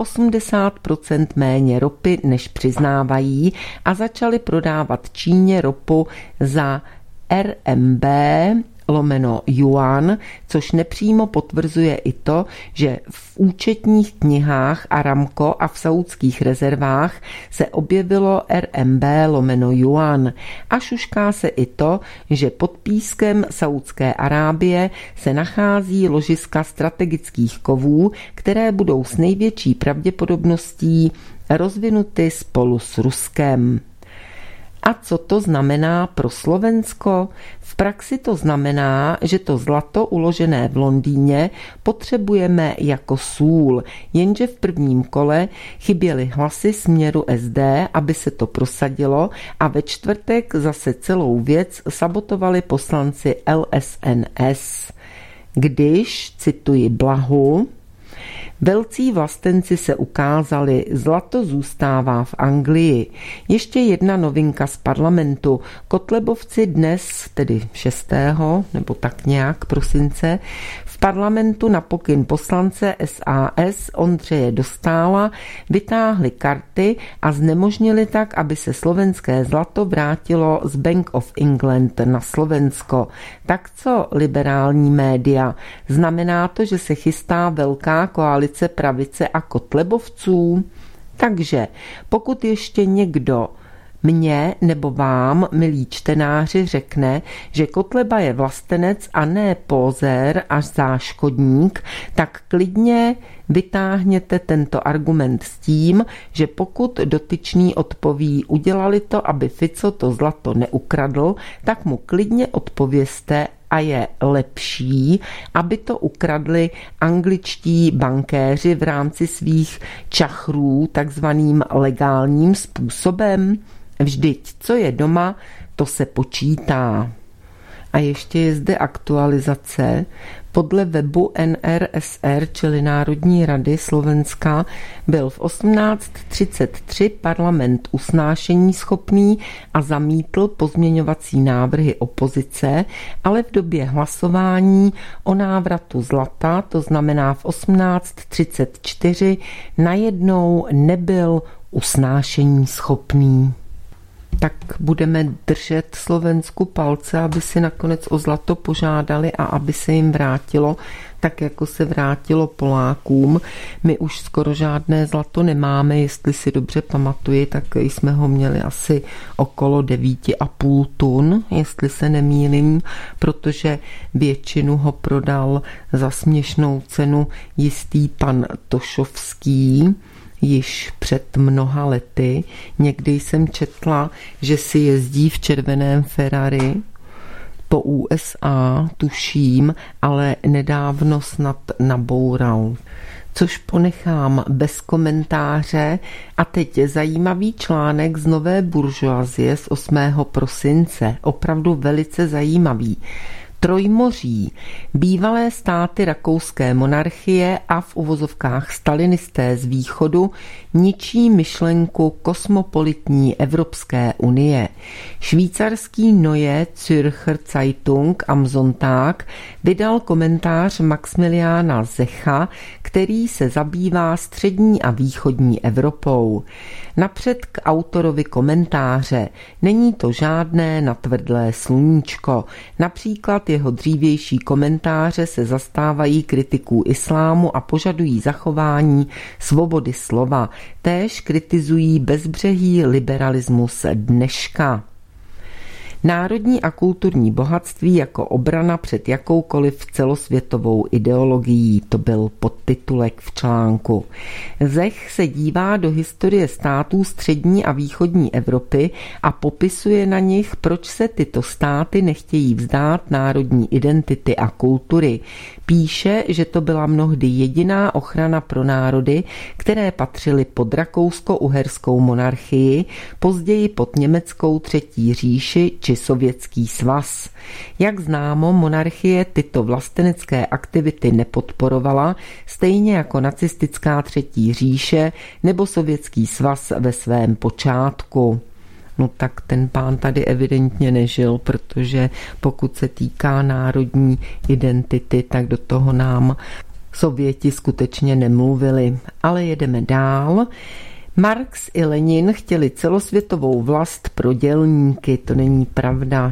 80% méně ropy, než přiznávají, a začali prodávat Číně ropu za RMB /yuan, což nepřímo potvrzuje i to, že v účetních knihách Aramco a v saúdských rezervách se objevilo RMB /yuan. A šušká se i to, že pod pískem Saúdské Arábie se nachází ložiska strategických kovů, které budou s největší pravděpodobností rozvinuty spolu s Ruskem. A co to znamená pro Slovensko? V praxi to znamená, že to zlato uložené v Londýně potřebujeme jako sůl, jenže v prvním kole chyběly hlasy směru SD, aby se to prosadilo, a ve čtvrtek zase celou věc sabotovali poslanci LSNS. Když, cituji Blahu, velcí vlastenci se ukázali, zlato zůstává v Anglii. Ještě jedna novinka z parlamentu. Kotlebovci dnes, tedy 6. nebo tak nějak prosince, v parlamentu na pokyn poslance SAS Ondřeje Dostála vytáhli karty a znemožnili tak, aby se slovenské zlato vrátilo z Bank of England na Slovensko. Tak co liberální média? Znamená to, že se chystá velká koalice pravice a kotlebovců? Takže pokud ještě někdo mně nebo vám, milí čtenáři, řekne, že Kotleba je vlastenec a ne pózér až záškodník, tak klidně vytáhněte tento argument s tím, že pokud dotyčný odpoví, udělali to, aby Fico to zlato neukradl, tak mu klidně odpovězte, a je lepší, aby to ukradli angličtí bankéři v rámci svých čachrů takzvaným legálním způsobem. Vždyť, co je doma, to se počítá. A ještě je zde aktualizace. Podle webu NRSR, čili Národní rady Slovenska, byl v 18:33 parlament usnášení schopný a zamítl pozměňovací návrhy opozice, ale v době hlasování o návratu zlata, to znamená v 18:34, najednou nebyl usnášení schopný. Tak budeme držet Slovensku palce, aby si nakonec o zlato požádali a aby se jim vrátilo, tak jako se vrátilo Polákům. My už skoro žádné zlato nemáme, jestli si dobře pamatuji, tak jsme ho měli asi okolo 9,5 tun, jestli se nemýlím, protože většinu ho prodal za směšnou cenu jistý pan Tošovský, již před mnoha lety. Někdy jsem četla, že si jezdí v červeném Ferrari po USA, tuším, ale nedávno snad naboural. Což ponechám bez komentáře. A teď je zajímavý článek z Nové buržoazie z 8. prosince. Opravdu velice zajímavý. Trojmoří, bývalé státy rakouské monarchie a v uvozovkách stalinisté z východu ničí myšlenku kosmopolitní Evropské unie. Švýcarský Neue Zürcher Zeitung am Sonntag vydal komentář Maximiliána Zecha, který se zabývá střední a východní Evropou. Napřed k autorovi komentáře. Není to žádné natvrdlé sluníčko. Například jeho dřívější komentáře se zastávají kritiků islámu a požadují zachování svobody slova. Též kritizují bezbřehý liberalismus dneška. Národní a kulturní bohatství jako obrana před jakoukoliv celosvětovou ideologií, to byl podtitulek v článku. Zech se dívá do historie států střední a východní Evropy a popisuje na nich, proč se tyto státy nechtějí vzdát národní identity a kultury. Píše, že to byla mnohdy jediná ochrana pro národy, které patřily pod rakousko-uherskou monarchii, později pod německou třetí říši či Sovětský svaz. Jak známo, monarchie tyto vlastenecké aktivity nepodporovala, stejně jako nacistická třetí říše nebo Sovětský svaz ve svém počátku. No tak ten pán tady evidentně nežil, protože pokud se týká národní identity, tak do toho nám Sověti skutečně nemluvili. Ale jedeme dál. Marx i Lenin chtěli celosvětovou vlast pro dělníky, to není pravda.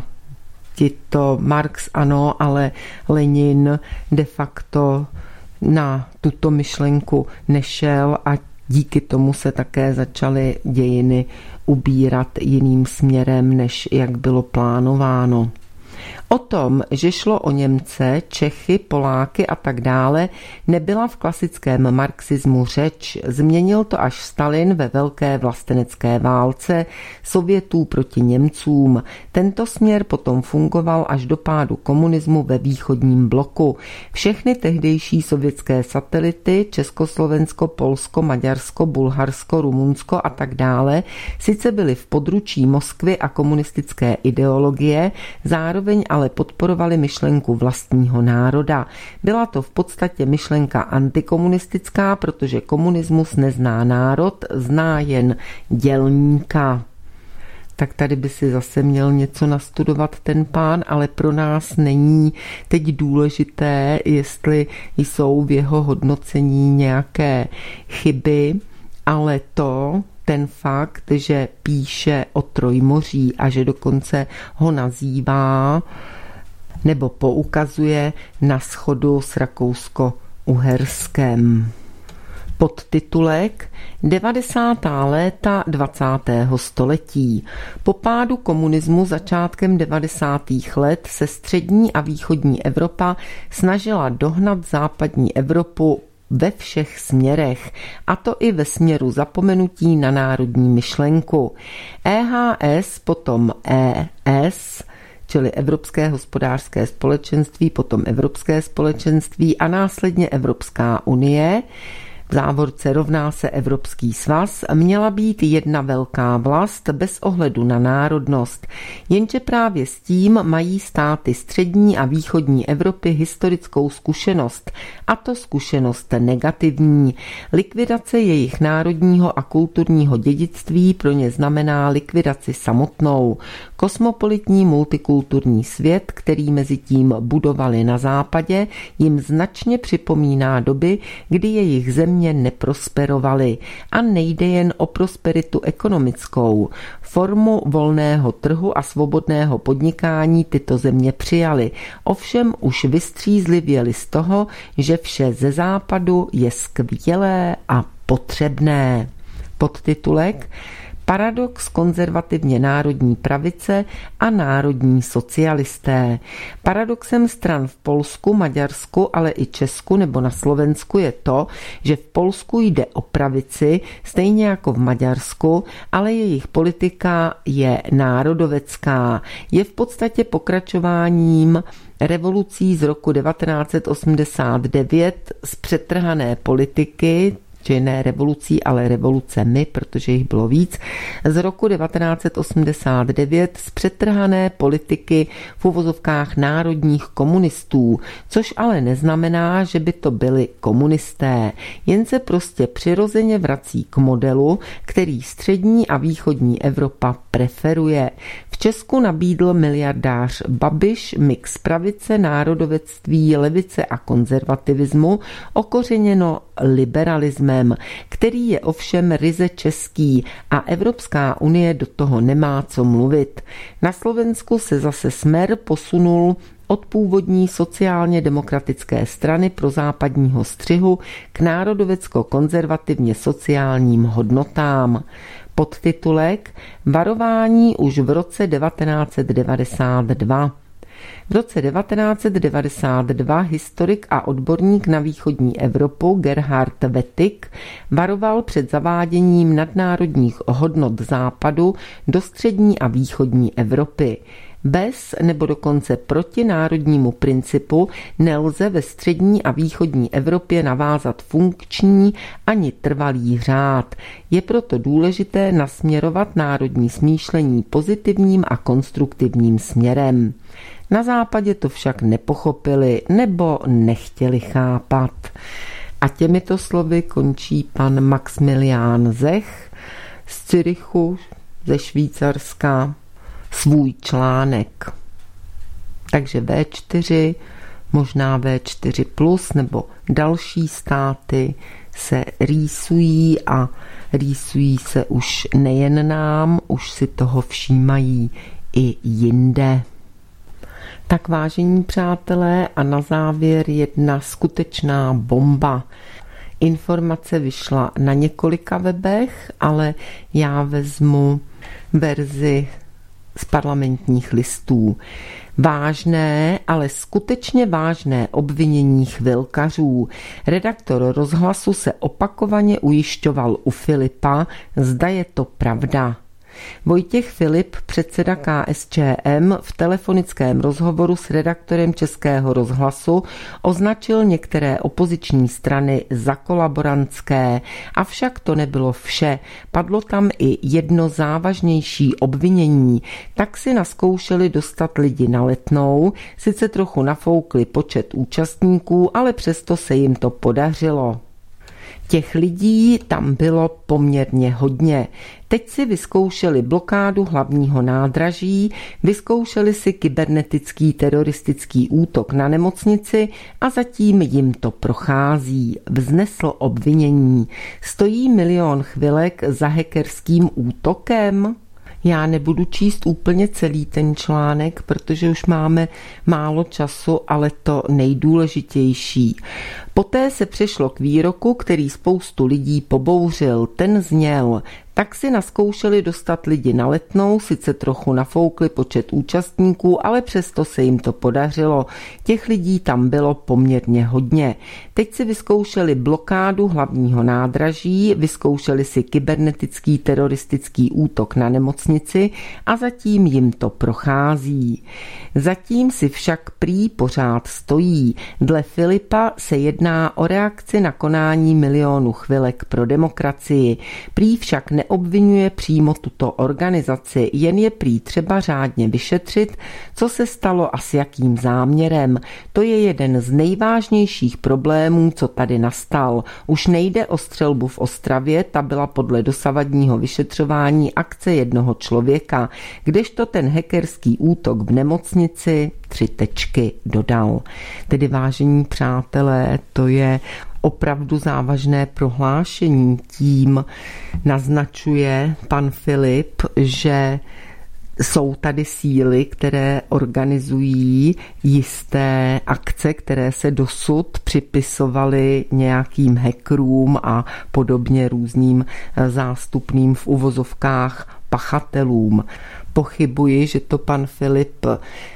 Tito Marx ano, ale Lenin de facto na tuto myšlenku nešel a díky tomu se také začaly dějiny ubírat jiným směrem, než jak bylo plánováno. O tom, že šlo o Němce, Čechy, Poláky a tak dále, nebyla v klasickém marxismu řeč. Změnil to až Stalin ve velké vlastenecké válce Sovětů proti Němcům. Tento směr potom fungoval až do pádu komunismu ve východním bloku. Všechny tehdejší sovětské satelity, Československo, Polsko, Maďarsko, Bulharsko, Rumunsko a tak dále, sice byly v područí Moskvy a komunistické ideologie, zároveň ale podporovali myšlenku vlastního národa. Byla to v podstatě myšlenka antikomunistická, protože komunismus nezná národ, zná jen dělníka. Tak tady by si zase měl něco nastudovat ten pán, ale pro nás není teď důležité, jestli jsou v jeho hodnocení nějaké chyby, ale ten fakt, že píše o Trojmoří a že dokonce ho nazývá nebo poukazuje na shodu s Rakousko-Uherskem. Podtitulek 90. léta 20. století. Po pádu komunismu začátkem 90. let se střední a východní Evropa snažila dohnat západní Evropu ve všech směrech, a to i ve směru zapomenutí na národní myšlenku. EHS, potom ES, čili Evropské hospodářské společenství, potom Evropské společenství a následně Evropská unie, v závorce rovná se Evropský svaz, měla být jedna velká vlast bez ohledu na národnost. Jenže právě s tím mají státy střední a východní Evropy historickou zkušenost, a to zkušenost negativní. Likvidace jejich národního a kulturního dědictví pro ně znamená likvidaci samotnou. Kosmopolitní multikulturní svět, který mezi tím budovali na západě, jim značně připomíná doby, kdy jejich země neprosperovaly. A nejde jen o prosperitu ekonomickou. Formu volného trhu a svobodného podnikání tyto země přijaly. Ovšem už vystřízlivěli z toho, že vše ze západu je skvělé a potřebné. Podtitulek: Paradox konzervativně národní pravice a národní socialisté. Paradoxem stran v Polsku, Maďarsku, ale i Česku nebo na Slovensku je to, že v Polsku jde o pravici, stejně jako v Maďarsku, ale jejich politika je národovecká. Je v podstatě pokračováním revolucí z roku 1989 z přetrhané politiky, či ne revolucí, ale revolucemi, protože jich bylo víc, z roku 1989 z přetrhané politiky v uvozovkách národních komunistů, což ale neznamená, že by to byli komunisté. Jen se prostě přirozeně vrací k modelu, který střední a východní Evropa preferuje. V Česku nabídl miliardář Babiš mix pravice, národovectví, levice a konzervativismu, okořeněno liberalismem, který je ovšem ryze český a Evropská unie do toho nemá co mluvit. Na Slovensku se zase Smer posunul od původní sociálně demokratické strany prozápadního střihu k národovecko-konzervativně sociálním hodnotám. Podtitulek: Varování už v roce 1992. V roce 1992 historik a odborník na východní Evropu Gerhard Wettig varoval před zaváděním nadnárodních hodnot západu do střední a východní Evropy. Bez nebo dokonce proti národnímu principu nelze ve střední a východní Evropě navázat funkční ani trvalý řád. Je proto důležité nasměrovat národní smýšlení pozitivním a konstruktivním směrem. Na západě to však nepochopili nebo nechtěli chápat. A těmito slovy končí pan Maximilián Zech z Curychu, ze Švýcarska, svůj článek. Takže V4, možná V4+, nebo další státy se rýsují a rýsují se už nejen nám, už si toho všímají i jinde. Tak vážení přátelé, a na závěr jedna skutečná bomba. Informace vyšla na několika webech, ale já vezmu verzi z Parlamentních listů. Vážné, ale skutečně vážné obvinění chvilkařů. Redaktor Rozhlasu se opakovaně ujišťoval u Filipa, zda je to pravda. Vojtěch Filip, předseda KSČM, v telefonickém rozhovoru s redaktorem Českého rozhlasu označil některé opoziční strany za kolaborantské. Avšak to nebylo vše. Padlo tam i jedno závažnější obvinění. Tak si naskoušeli dostat lidi na Letnou, sice trochu nafoukli počet účastníků, ale přesto se jim to podařilo. Těch lidí tam bylo poměrně hodně. Teď si vyzkoušeli blokádu hlavního nádraží, vyzkoušeli si kybernetický teroristický útok na nemocnici a zatím jim to prochází. Vznesl obvinění. Stojí 1 000 000 chvilek za hackerským útokem? Já nebudu číst úplně celý ten článek, protože už máme málo času, ale to nejdůležitější. Poté se přešlo k výroku, který spoustu lidí pobouřil. Ten zněl: Tak si naskoušeli dostat lidi na Letnou, sice trochu nafoukli počet účastníků, ale přesto se jim to podařilo. Těch lidí tam bylo poměrně hodně. Teď si vyzkoušeli blokádu hlavního nádraží, vyzkoušeli si kybernetický teroristický útok na nemocnici a zatím jim to prochází. Zatím si však prý pořád stojí. Dle Filipa se jedná o reakci na konání milionu chvilek pro demokracii. Prý však neobvinuje přímo tuto organizaci, jen je prý třeba řádně vyšetřit, co se stalo a s jakým záměrem. To je jeden z nejvážnějších problémů, co tady nastal. Už nejde o střelbu v Ostravě, ta byla podle dosavadního vyšetřování akce jednoho člověka, kdežto ten hackerský útok v nemocnici 3 tečky dodal. Tedy vážení přátelé, to je opravdu závažné prohlášení. Tím naznačuje pan Filip, že jsou tady síly, které organizují jisté akce, které se dosud připisovaly nějakým hackerům a podobně různým zástupným v uvozovkách pachatelům. Pochybuji, že to pan Filip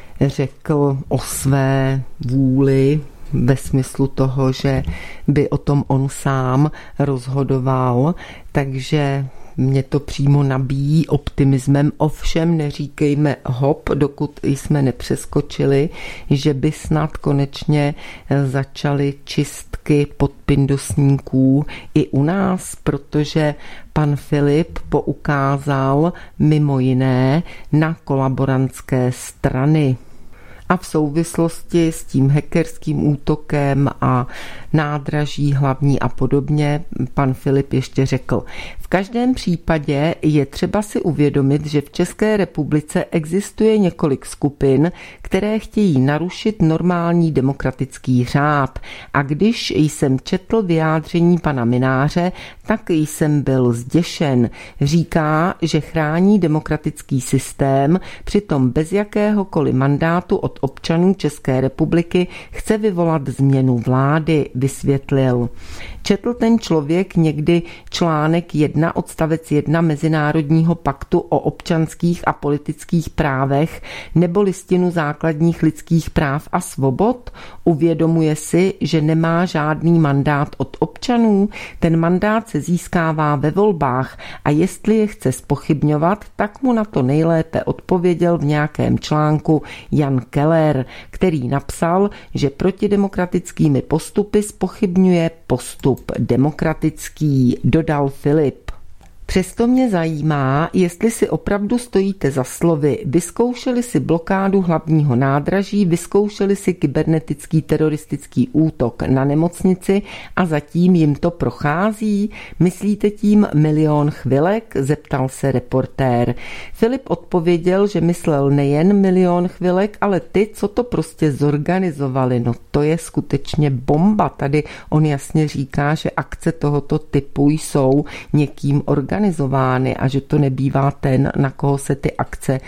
řekl o své vůli, ve smyslu toho, že by o tom on sám rozhodoval, takže mě to přímo nabíjí optimismem. Ovšem neříkejme hop, dokud jsme nepřeskočili, že by snad konečně začaly čistky podpindosníků i u nás, protože pan Filip poukázal mimo jiné na kolaborantské strany. A v souvislosti s tím hackerským útokem a nádraží hlavní a podobně pan Filip ještě řekl: v každém případě je třeba si uvědomit, že v České republice existuje několik skupin, které chtějí narušit normální demokratický řád. A když jsem četl vyjádření pana Mynáře, tak jsem byl zděšen. Říká, že chrání demokratický systém, přitom bez jakéhokoliv mandátu od občanů České republiky chce vyvolat změnu vlády, vysvětlil. Četl ten člověk někdy článek 1 odstavec 1 Mezinárodního paktu o občanských a politických právech nebo listinu základních lidských práv a svobod? Uvědomuje si, že nemá žádný mandát od občanů? Ten mandát se získává ve volbách a jestli je chce zpochybňovat, tak mu na to nejlépe odpověděl v nějakém článku Jan Keller, který napsal, že protidemokratickými postupy zpochybňuje postup demokratický, dodal Filip. Přesto mě zajímá, jestli si opravdu stojíte za slovy. Vyzkoušeli si blokádu hlavního nádraží, vyzkoušeli si kybernetický teroristický útok na nemocnici a zatím jim to prochází? Myslíte tím milion chvilek? Zeptal se reportér. Filip odpověděl, že myslel nejen milion chvilek, ale ty, co to prostě zorganizovali. No to je skutečně bomba. Tady on jasně říká, že akce tohoto typu jsou někým organizovány a že to nebývá ten, na koho se ty akce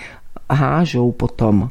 hážou potom.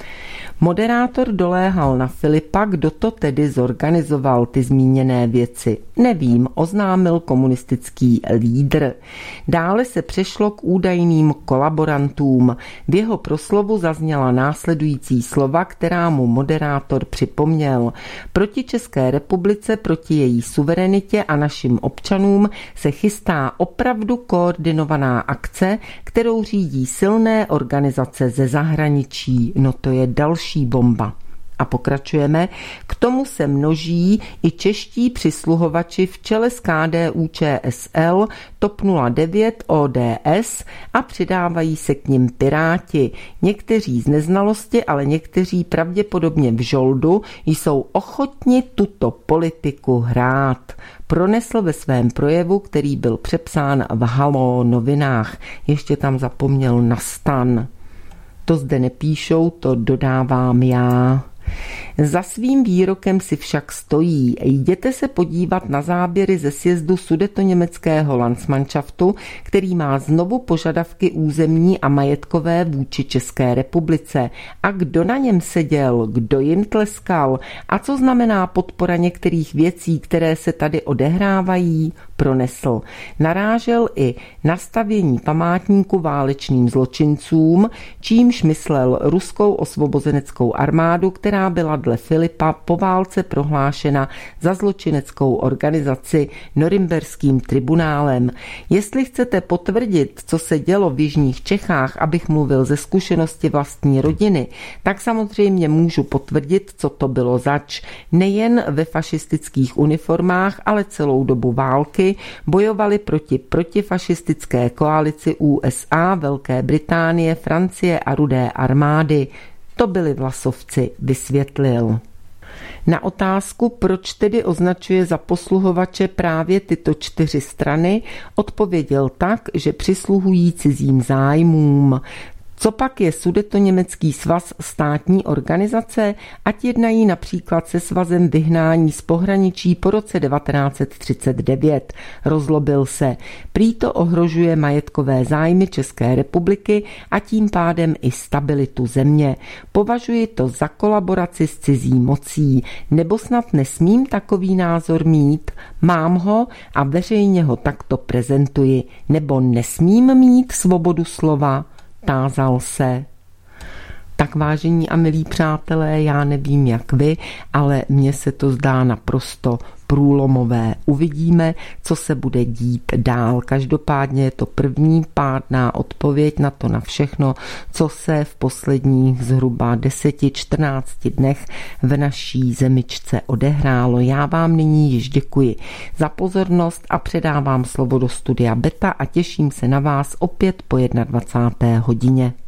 Moderátor doléhal na Filipa, kdo to tedy zorganizoval ty zmíněné věci. Nevím, oznámil komunistický lídr. Dále se přešlo k údajným kolaborantům. V jeho proslovu zazněla následující slova, která mu moderátor připomněl. Proti České republice, proti její suverenitě a našim občanům se chystá opravdu koordinovaná akce, kterou řídí silné organizace ze zahraničí. No to je další bomba. A pokračujeme. K tomu se množí i čeští přisluhovači v čele s KDU-ČSL, TOP 09, ODS a přidávají se k nim Piráti. Někteří z neznalosti, ale někteří pravděpodobně v žoldu jsou ochotni tuto politiku hrát. Pronesl ve svém projevu, který byl přepsán v Halo novinách. Ještě tam zapomněl na STAN. To zde nepíšou, to dodávám já. Za svým výrokem si však stojí. Jděte se podívat na záběry ze sjezdu sudetoněmeckého Landsmannschaftu, který má znovu požadavky územní a majetkové vůči České republice. A kdo na něm seděl, kdo jim tleskal a co znamená podpora některých věcí, které se tady odehrávají, pronesl. Narážel i na stavění památníku válečným zločincům, čímž myslel ruskou osvobozeneckou armádu, která byla dle Filipa po válce prohlášena za zločineckou organizaci Norimberským tribunálem. Jestli chcete potvrdit, co se dělo v jižních Čechách, abych mluvil ze zkušenosti vlastní rodiny, tak samozřejmě můžu potvrdit, co to bylo zač. Nejen ve fašistických uniformách, ale celou dobu války bojovali proti protifašistické koalici USA, Velké Británie, Francie a Rudé armády. To byli vlasovci, vysvětlil. Na otázku, proč tedy označuje za posluhovače právě tyto 4 strany, odpověděl tak, že přisluhují cizím zájmům. Co pak je Sudetoněmecký svaz státní organizace, ať jednají například se svazem vyhnání z pohraničí po roce 1939. Rozlobil se. Prý to ohrožuje majetkové zájmy České republiky a tím pádem i stabilitu země. Považuji to za kolaboraci s cizí mocí. Nebo snad nesmím takový názor mít? Mám ho a veřejně ho takto prezentuji. Nebo nesmím mít svobodu slova? Tázal se. Tak vážení a milí přátelé, já nevím jak vy, ale mně se to zdá naprosto průlomové. Uvidíme, co se bude dít dál. Každopádně je to první pádná odpověď na to na všechno, co se v posledních zhruba 10-14 dnech v naší zemičce odehrálo. Já vám nyní již děkuji za pozornost a předávám slovo do studia Beta a těším se na vás opět po 21. hodině.